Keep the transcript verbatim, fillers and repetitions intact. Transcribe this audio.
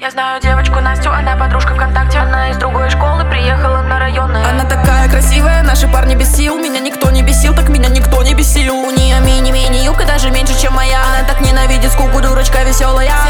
Я знаю девочку Настю, она подружка ВКонтакте. Она из другой школы, приехала на районную. Она такая красивая, наши парни без сил. Меня никто не бесил, так меня никто не бесил. У нее мини-мини юбка, даже меньше, чем моя. Она так ненавидит скуку, дурочка веселая.